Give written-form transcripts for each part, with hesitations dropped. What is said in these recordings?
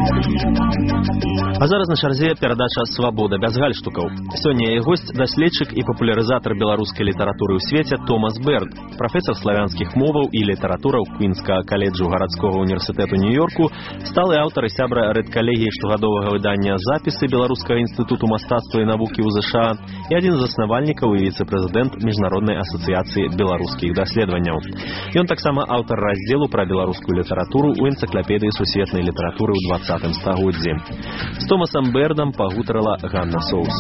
А зараз на чарзе перадача «Свабода без гальштукаў». Сёння яе госць даследчык і папулярызатар беларускай літаратуры ў свеце Томас Берд, прафесар славянскіх моваў і літаратураў Квінскага каледжу гарадскога універсітэту Нью-Йорку, сталы аўтар і сябра рэдкалегіі штогадовага выдання «Запісы» Беларускага інстытуту мастацтва і навукі ў ЗША і адзін з заснавальнікаў і віцэ-прэзідэнт Міжнароднай асацыяцыі беларускіх даследаванняў. Ён таксама аўтар раздзелу пра беларускую літаратуру ў энцыклапедыі сусветнай літаратуры ў 20 стагоддзі. З Томасам Бердам пагутарыла Ганна Соус.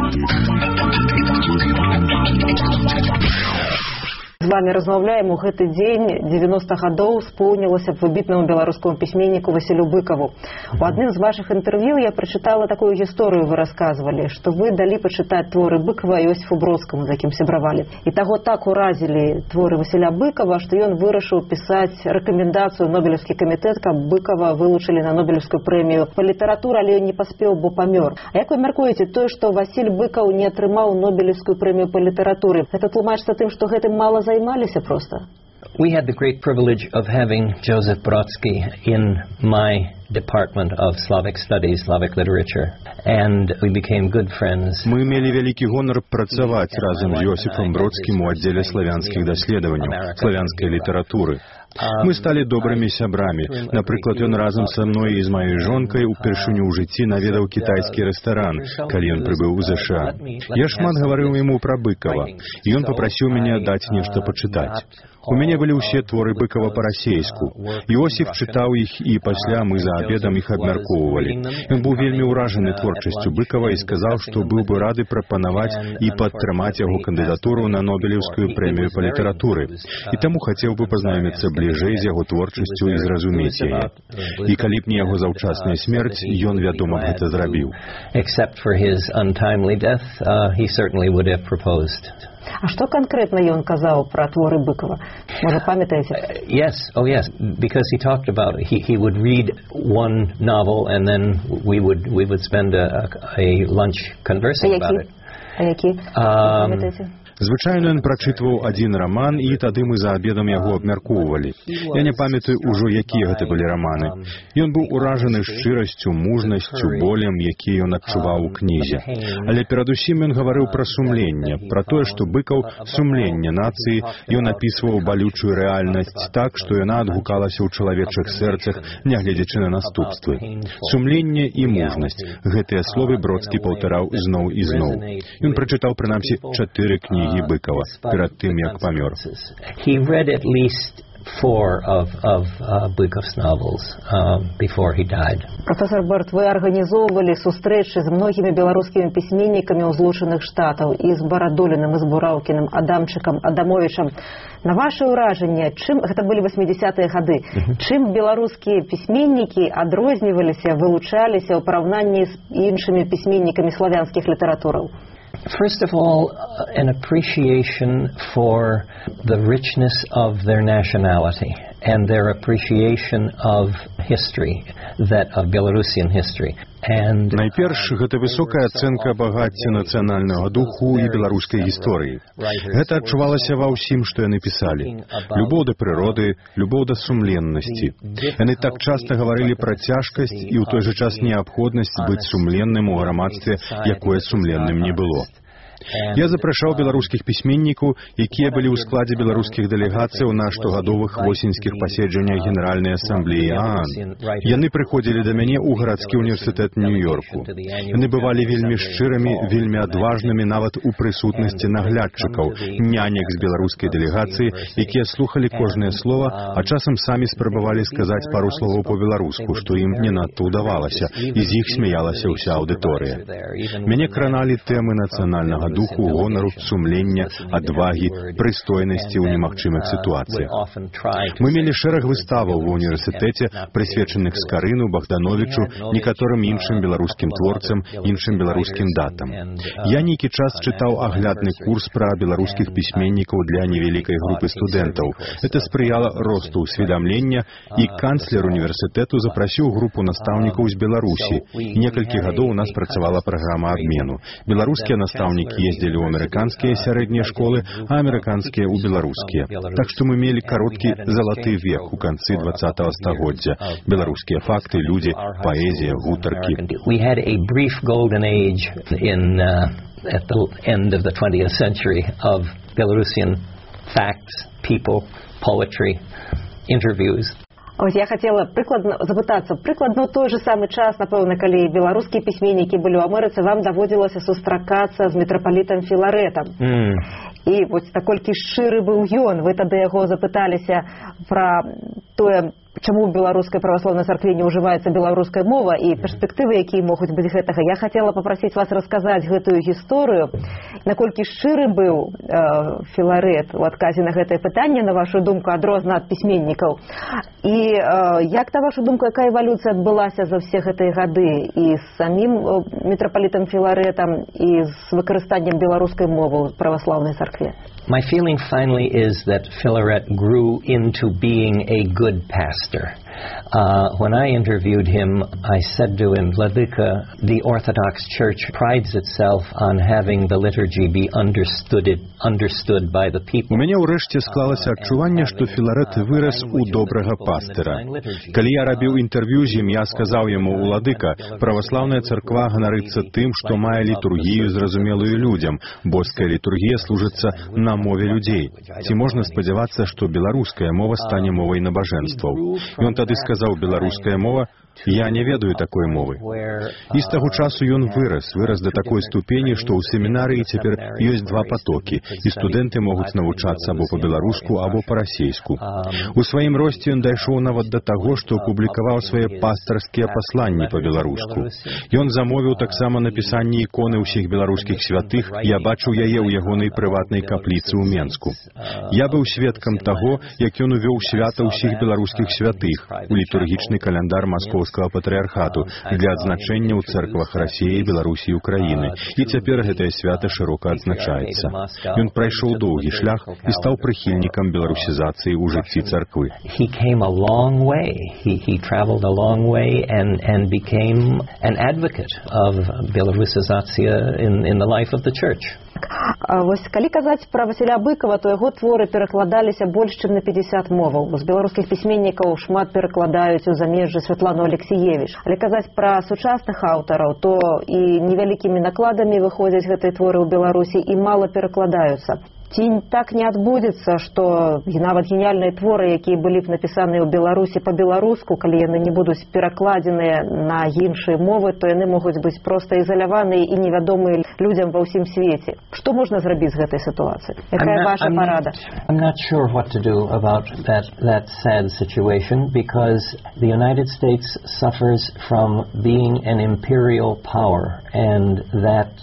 З вами размаўляем у гэты дзень 90 гадоў споўнілася выбітнаму беларускаму пісьменніку Васілю Быкаву. У адным з вашых інтэрв'ю я прачытала такую гісторыю, вы расказвалі, што вы далі пачытаць творы Быкава Іосіфу Бродскаму, з якім сябравалі. І таго так уразілі творы Васіля Быкава, што ён вырашыў пісаць рэкамендацыю Нобелеўскі камітэт, каб Быкава вылучылі на Нобелеўскую прэмію па літаратуры, але ён не паспеў, бо памёр. А як вы мяркуеце, тое, што Васіль Быкаў не атрымаў Нобелеўскую прэмію па літаратуры, гэта тлумачыцца тым, што гэтым мала займаліся просто? We had the great privilege of having Joseph Brodsky in my department of Slavic studies, Slavic literature, and we became good friends. Мы имели великий гонор працаваць разам з Йосифом Бродскім у аддзеле славянскіх даследаванняў, славянскай літаратуры. Мы сталі добрымі сябрамі. Напрыклад, ён разам са мной і з маёй жонкай упершыню ў жыцці наведаў кітайскі рэстаран, калі ён прыбыў у ЗША. Я шмат гаварыў яму пра Быкава, і ён папрасіў мяне даць нешта пачытаць. У мяне былі ўсе творы Быкава па-расейску. Іосіф чытаў іх, і пасля мы за абедам іх абмяркоўвалі. Ён быў вельмі ўражаны творчасцю Быкава і сказаў, што быў бы рады прапанаваць і падтрымаць яго кандыдатуру на Нобелеўскую прэмію па літаратуры. І таму хацеў бы пазнаёміцца бліжэй з яго творчасцю і зразумець яе. І калі б не яго заўчасная смерць, ён, вядома, гэта зрабіў. Except for his untimely death, he certainly would have proposed. А што канкрэтна ён казаў пра творы Быкава? Можа, памятаеце? Yes, because he talked about he would read one novel and then we would spend a lunch conversing about it. А які? Памятаеце? Звычайна ён прачытваў адзін раман, і тады мы за абедам яго абмяркоўвалі. Я не памятаю ўжо, якія гэта былі раманы. Ён быў уражаны шчырасцю, мужнасцю, болем, які ён адчуваў у кнізе. Але перадусім ён гаварыў пра сумленне, пра тое, што Быкаў сумленне нацыі, ён апісваў балючую рэальнасць так, што яна адгукалася ў чалавечых сэрцах, нягледзячы на наступствы. Сумленне і мужнасць. Гэтыя словы Бродскі паўтараў зноў і зноў. Ён прачытаў прынамсі 4 кнігі Быкава перад тым, як памёр. He read at least 4 of Bykov's novels before he died. Професор Берд, вы арганізоўвалі сустрэчы з многімі беларускімі пісьменнікамі ў Злучаных Штатаў, і з Барадуліным, і з Бураўкіным, Адамчыкам, Адамовічам. На ваше ўражанне, чым, гэта былі 80-е гады, чым беларускія пісьменнікі адрозніваліся, вылучаліся ў параўнанні з іншымі пісьменнікамі славянскіх літаратураў? First of all, an appreciation for the richness of their nationality and their appreciation of history, of Belarusian history. Найперш, гэта высокая ацэнка багацця нацыянальнага духу і беларускай гісторыі. Гэта адчувалася ва ўсім, што яны пісалі. Любоў да прыроды, любоў да сумленнасці. Яны так часта гаварылі пра цяжкасць і ў той жа час неабходнасць быць сумленным у грамадстве, якое сумленным не было. Я запрашаў беларускіх пісьменнікаў, якія былі ў складзе беларускіх дэлегацыяў на штогадовых восеньскіх паседжаннях Генеральнай асамблеі ААН. Яны прыходзілі да мяне ў гарадскі універсітэт Нью-Йорку. Яны бывалі вельмі шчырымі, вельмі адважнымі нават у прысутнасці наглядчыкаў, нянек з беларускай дэлегацыі, якія слухалі кожнае слова, а часам самі спрабавалі сказаць пару словаў па-беларуску, што ім не надта ўдавалася, і з іх смяялася ўся аўдыторыя. Мяне краналі тэмы нацыянальнага духу, гонару, сумлення, адвагі, прыстойнасці ў немагчымых сітуацыях. Мы мелі шэраг выставаў ва ўніверсітэце, прысвечаных Скарыну, Богдановичу, некаторым іншым беларускім творцам, іншым беларускім датам. Я нейкі час чытаў аглядны курс пра беларускіх пісьменнікаў для невялікай групы студэнтаў. Это спрыяла росту усведамлення, і канцлер універсітэту запрасіў групу настаўнікаў з Беларусі. Некалькі гадоў у нас працавала праграма абмену. Беларускія настаўнікі ездзілі ў амерыканскія сярэднія школы, а амерыканскія ў беларускія. Так што мы мелі кароткі залаты век у канцы 20-го стагоддзя. Беларускія факты, людзі, паэзія, гутаркі. We had a brief golden age at the end of the 20th century of Belarusian facts, people, poetry, interviews. Ось я хотела запытацца, прыкладна ў той же самы час, напэўна, калі беларускія пісьменнікі былі ў Амерыцы, вам даводзілася сустракацца з мітрапалітам Філарэтам. І вось наколькі шчыры быў ён, вы тады яго запыталіся пра тое, чаму ў беларускай праваслаўнай царкве не ўжываецца беларуская мова і перспектывы, якія могуць быць гэтага. Я хацела папрасіць вас расказаць гэтую гісторыю, наколькі шчыры быў Філарэт у адказе на гэтае пытанне, на вашу думку, адрозна ад пісьменнікаў. І як, на вашу думку, якая эвалюцыя адбылася за ўсе гэтыя гады і з самім мітрапалітам Філарэтам і з выкарыстаннем беларускай мовы ў праваслаўнай царкве? My feeling finally is that Filaret grew into being a good pastor. When I interviewed him, I said to him, Vladyka, the Orthodox Church prides itself on having the liturgy be understood by the people. У мяне ўрэшце склалася адчуванне, што Філарэт вырас у добрага пастыра. Калі я рабіў інтэрв'ю з ім, я сказаў яму, Владыка, праваслаўная царква ганарыцца тым, што мае літургію зразумелую людзям. Боская літургія служыцца на мове людзей. Ці можна спадзявацца, што беларуская мова стане мовай набажэнстваў? Ён тады сказаў, беларуская мова, я не ведаю такой мовы. І з таго часу ён вырас да такой ступені, што ў семінарыі цяпер ёсць два потокі, і студэнты могуць навучацца або па-беларуску, або па-расейску. У сваім росце ён дайшоў нават да таго, што публікаваў свае пастарскія пасланні па-беларуску. Ён замовіў таксама напісанне іконы ўсіх беларускіх святых, я бачыў яе ў ягонай прыватнай капліцы ў Менску. Я быў сведкам таго, як ён увёў свята ўсіх беларускіх святых у літургічны каляндар Маскоўскага патрыархату для адзначэння ў цэрквах Расіі, Беларусі і Украіны. І цяпер гэтае свята шырока адзначаецца. Ён прайшоў доўгі шлях і стаў прыхільнікам беларусізацыі ў жыцці царквы. He came a long way. He traveled a long way and became an advocate of беларусізацыя in the life of the church. Вось калі казаць пра Васіля Быкова, то яго творы перакладаліся больш чым на 50 моваў. З беларускіх пісьменнікаў шмат перакладаюць у замежжы Святлану Алексіевіч. Але казаць пра сучасных аўтараў, то і невялікімі накладамі выходзяць гэтыя творы ў Беларусі і мала перакладаюцца. Ці так не адбудзецца, што нават геніяльныя творы, якія былі б напісаныя ў Беларусі па-беларуску, калі яны не будуць перакладзеныя на іншыя мовы, то яны могуць быць проста ізаляваныя і невядомыя людзям ва ўсім свеце. Што можна зрабіць з гэтай сітуацыяй? Якая ваша парада? I'm not sure what to do about that sad situation, because the United States suffers from being an imperial power, and that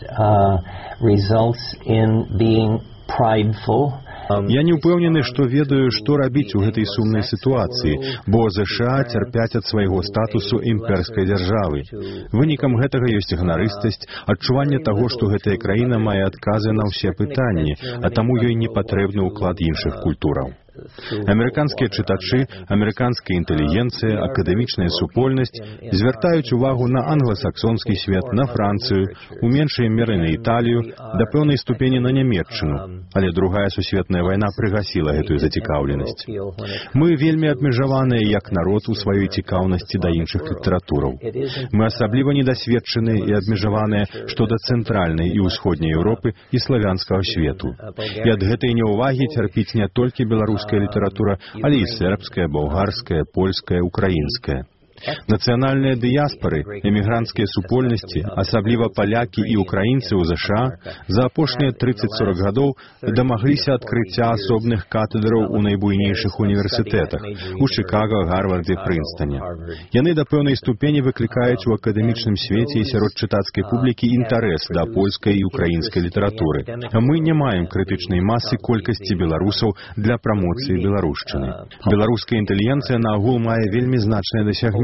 results in being prideful. Я не ўпэўнены, што ведаю, што рабіць у гэтай сумнай сітуацыі, бо ЗША цярпяць ад свайго статусу імперскай дзяржавы. Вынікам гэтага ёсць ганарыстасць, адчуванне таго, што гэтая краіна мае адказы на ўсе пытанні, а таму ёй не патрэбны ўклад іншых культураў. Амерыканскія чытачы, амерыканская інтэлігенцыя, акадэмічная супольнасць звяртаюць увагу на англасаксонскі свет, на Францыю, у меншай меры на Італію, да пэўнай ступені на Нямецчыну. Але другая сусветная вайна прыгасіла гэтую зацікаўленасць. Мы вельмі абмежаваныя як народ у сваёй цікаўнасці да іншых літаратураў. Мы асабліва недасведчаныя і абмежаваныя што да цэнтральнай і ўсходняй Еўропы і славянскага свету. І ад гэтай няўвагі цярпіць не толькі беларуская літаратура, але і сербская, балгарская, польская, украінская. Нацыянальныя дыяспары, эмігранцкія супольнасці, асабліва палякі і украінцы ў ЗША, за апошнія 30-40 гадоў дамагліся адкрыцця асобных катедраў у найбуйнейшых універсітэтах у Чыкага, Гарвардзе, Прынстане. Яны да пэўнай ступені выклікаюць у акадэмічным свеце і сярод чытацкай публікі інтарэс да польскай і украінскай літаратуры. А мы не маем крытычнай масы колькасці беларусаў для прамоцыі беларушчыны. Беларуская інтэлігенцыя наогул мае вельмі значнае дасягненне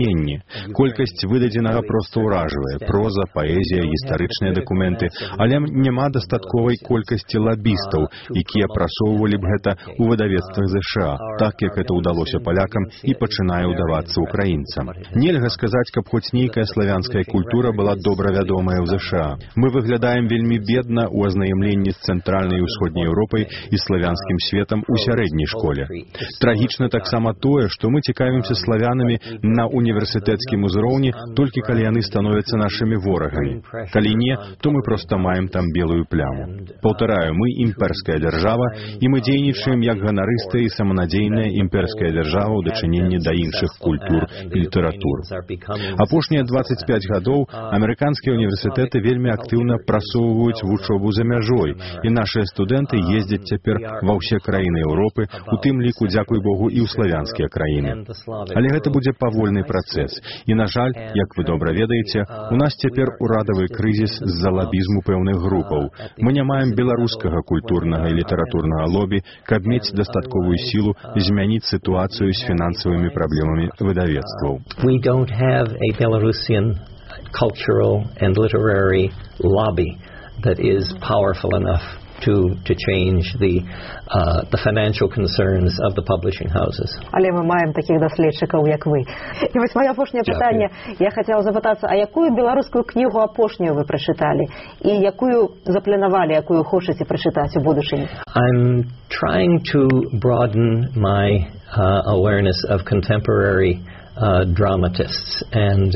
пісьменні. Колькасць выдадзенага проста ўражвае. Проза, паэзія, гістарычныя дакументы. Але няма дастатковай колькасці лабістаў, якія прасоўвалі б гэта ў выдавецтвах ЗША, так як это ўдалося палякам і пачынае ўдавацца украінцам. Нельга сказаць, каб хоць нейкая славянская культура была добра вядомая ў ЗША. Мы выглядаем вельмі бедна ў азнаямленні з цэнтральнай і ўсходняй Еўропай і славянскім светам у сярэдняй школе. Трагічна таксама тое, што мы цікавімся славянамі на універсітэцкім узроўні толькі калі яны становяцца нашымі ворагамі. Калі не, то мы проста маем там белую пляму. Паўтараю, мы імперская дзяржава, і мы дзейнічаем як ганарыстая і саманадзейная імперская дзяржава ў дачыненні да іншых культур і літаратур. Апошнія 25 гадоў амерыканскія універсітэты вельмі актыўна прасоўваюць вучобу за мяжой, і нашыя студэнты ездзяць цяпер ва ўсе краіны Еўропы, у тым ліку, дзякуй Богу, і ў славянскія краіны. Але гэта будзе павольны працэс. І, на жаль, як вы добра ведаеце, у нас цяпер урадавы крызіс з-за лабізму пэўных групаў. Мы не маем беларускага культурнага і літаратурнага лобі, каб мець дастатковую сілу змяніць сітуацыю з фінансавымі праблемамі выдавецтваў. We don't have a Belarusian cultural and literary lobby that is powerful enough to change the financial concerns of the publishing houses. Але мы маем таких даследчикаў, як вы. І вось моё апошняе пытанне. Я хацела запытацца, а якую беларускую кнігу апошнюю вы прачыталі? І якую запланавалі, якую хочаце прачытаць у будучыні? I'm trying to broaden my awareness of contemporary dramatists, and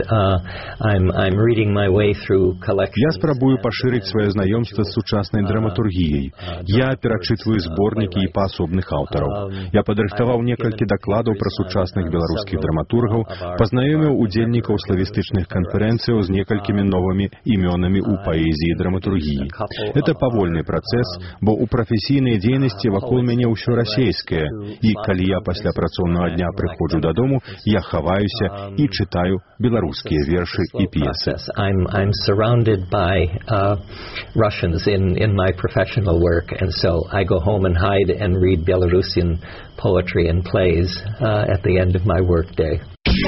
I'm reading my way through collections. Я спрабую пашырыць сваё знаёмства з сучаснай драматургіяй. Я перачытваю зборнікі і паасобных аўтараў. Я падрыхтаваў некалькі дакладаў пра сучасных беларускіх драматургаў, пазнаёміў удзельнікаў славістычных канферэнцыяў з некалькімі новымі імёнамі ў паэзіі і драматургіі. Это павольны працэс, бо ў прафесійнай дзейнасці вакол мяне ўсё расейскае, і калі я пасля працоўнага дня прыходжу дадому, я хаваюся і чытаю беларускія вершы і п'есы. I'm surrounded by Russians in my professional work, and so I go home and hide and read Belarusian poetry and plays at the end of my work day.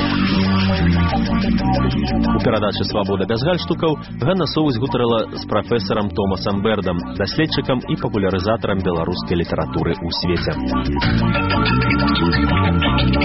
У перадачы «Свабода без гальштукаў» Ганна Соўзь гутарыла з прафесарам Томасам Бердам, даследчыкам і папулярызатарам беларускай літаратуры ў свеце.